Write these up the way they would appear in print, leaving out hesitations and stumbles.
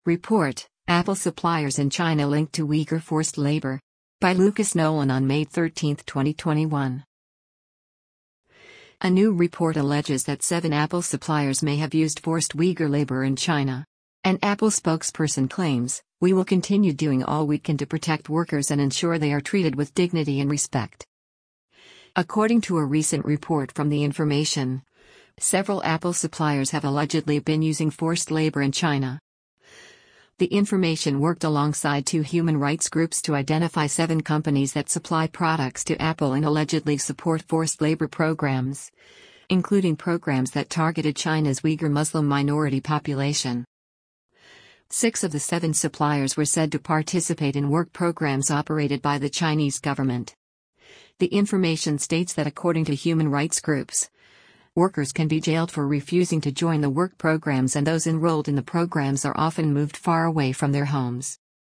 Report: Apple suppliers in China linked to Uyghur forced labor. By Lucas Nolan on May 13, 2021. A new report alleges that 7 Apple suppliers may have used forced Uyghur labor in China. An Apple spokesperson claims, "We will continue doing all we can to protect workers and ensure they are treated with dignity and respect." According to a recent report from The Information, several Apple suppliers have allegedly been using forced labor in China. The Information worked alongside 2 human rights groups to identify 7 companies that supply products to Apple and allegedly support forced labor programs, including programs that targeted China's Uyghur Muslim minority population. 6 of the 7 suppliers were said to participate in work programs operated by the Chinese government. The Information states that according to human rights groups, workers can be jailed for refusing to join the work programs, and those enrolled in the programs are often moved far away from their homes.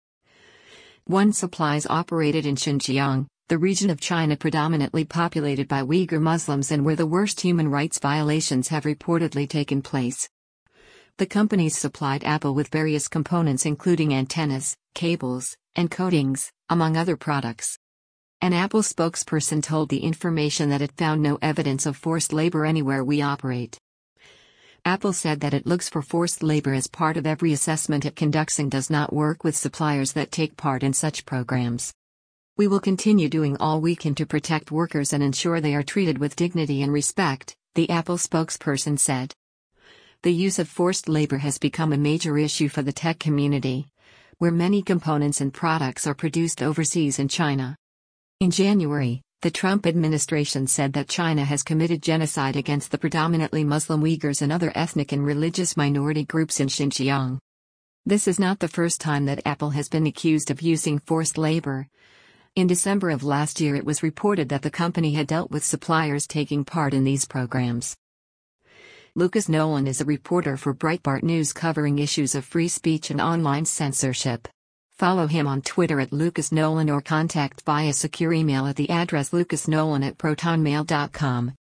One supplies operated in Xinjiang, the region of China predominantly populated by Uyghur Muslims and where the worst human rights violations have reportedly taken place. The companies supplied Apple with various components including antennas, cables, and coatings, among other products. An Apple spokesperson told The Information that it found no evidence of forced labor anywhere we operate. Apple said that it looks for forced labor as part of every assessment it conducts and does not work with suppliers that take part in such programs. "We will continue doing all we can to protect workers and ensure they are treated with dignity and respect," the Apple spokesperson said. The use of forced labor has become a major issue for the tech community, where many components and products are produced overseas in China. In January, the Trump administration said that China has committed genocide against the predominantly Muslim Uyghurs and other ethnic and religious minority groups in Xinjiang. This is not the first time that Apple has been accused of using forced labor. In December of last year, it was reported that the company had dealt with suppliers taking part in these programs. Lucas Nolan is a reporter for Breitbart News covering issues of free speech and online censorship. Follow him on Twitter at Lucas Nolan or contact via secure email at the address lucasnolan@protonmail.com.